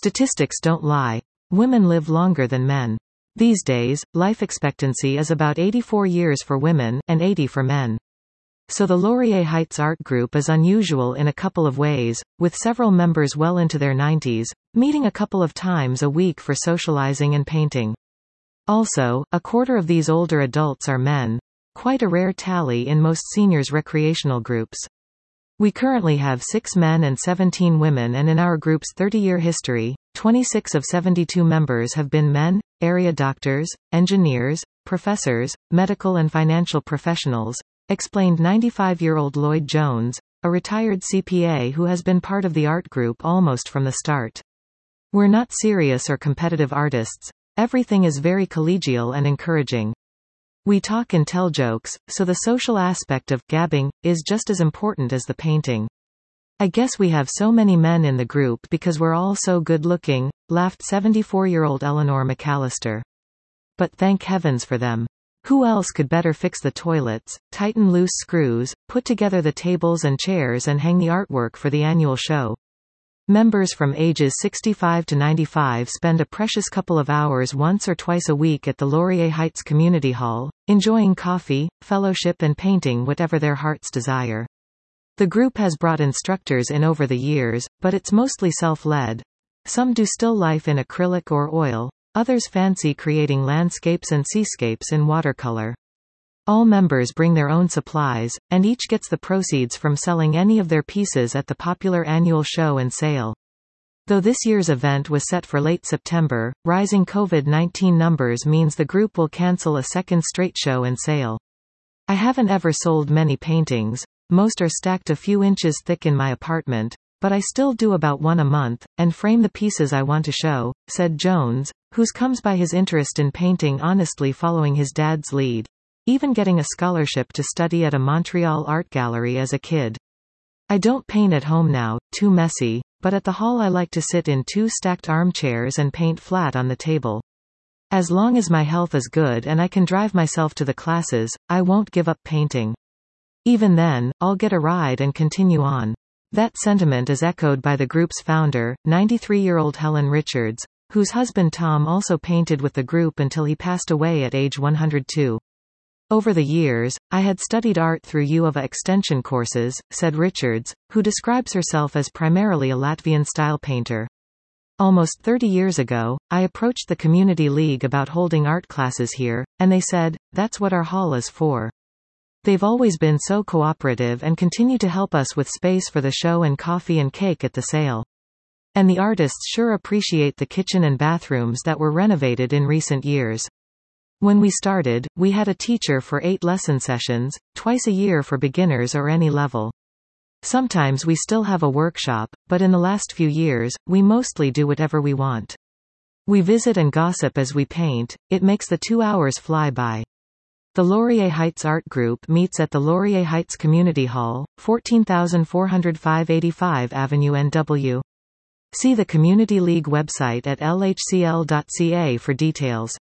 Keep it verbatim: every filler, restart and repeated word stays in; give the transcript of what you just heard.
Statistics don't lie. Women live longer than men. These days, life expectancy is about eighty-four years for women, and eighty for men. So the Laurier Heights Art Group is unusual in a couple of ways, with several members well into their nineties, meeting a couple of times a week for socializing and painting. Also, a quarter of these older adults are men. Quite a rare tally in most seniors' recreational groups. We currently have six men and seventeen women, and in our group's thirty-year history, twenty-six of seventy-two members have been men, area doctors, engineers, professors, medical and financial professionals, explained ninety-five-year-old Lloyd Jones, a retired C P A who has been part of the art group almost from the start. We're not serious or competitive artists. Everything is very collegial and encouraging. We talk and tell jokes, so the social aspect of gabbing is just as important as the painting. I guess we have so many men in the group because we're all so good-looking, laughed seventy-four-year-old Eleanor McAllister. But thank heavens for them. Who else could better fix the toilets, tighten loose screws, put together the tables and chairs and hang the artwork for the annual show? Members from ages sixty-five to ninety-five spend a precious couple of hours once or twice a week at the Laurier Heights Community Hall, enjoying coffee, fellowship and painting whatever their hearts desire. The group has brought instructors in over the years, but it's mostly self-led. Some do still life in acrylic or oil, others fancy creating landscapes and seascapes in watercolor. All members bring their own supplies, and each gets the proceeds from selling any of their pieces at the popular annual show and sale. Though this year's event was set for late September, rising COVID nineteen numbers means the group will cancel a second straight show and sale. I haven't ever sold many paintings. Most are stacked a few inches thick in my apartment, but I still do about one a month, and frame the pieces I want to show, said Jones, whose comes by his interest in painting honestly following his dad's lead, even getting a scholarship to study at a Montreal art gallery as a kid. I don't paint at home now, too messy, but at the hall I like to sit in two stacked armchairs and paint flat on the table. As long as my health is good and I can drive myself to the classes, I won't give up painting. Even then, I'll get a ride and continue on. That sentiment is echoed by the group's founder, ninety-three-year-old Helen Richards, whose husband Tom also painted with the group until he passed away at age one hundred two. Over the years, I had studied art through U of A extension courses, said Richards, who describes herself as primarily a Latvian-style painter. Almost thirty years ago, I approached the Community League about holding art classes here, and they said, that's what our hall is for. They've always been so cooperative and continue to help us with space for the show and coffee and cake at the sale. And the artists sure appreciate the kitchen and bathrooms that were renovated in recent years. When we started, we had a teacher for eight lesson sessions, twice a year for beginners or any level. Sometimes we still have a workshop, but in the last few years, we mostly do whatever we want. We visit and gossip as we paint. It makes the two hours fly by. The Laurier Heights Art Group meets at the Laurier Heights Community Hall, fourteen thousand four hundred five eighty-five Avenue N W. See the Community League website at L H C L dot C A for details.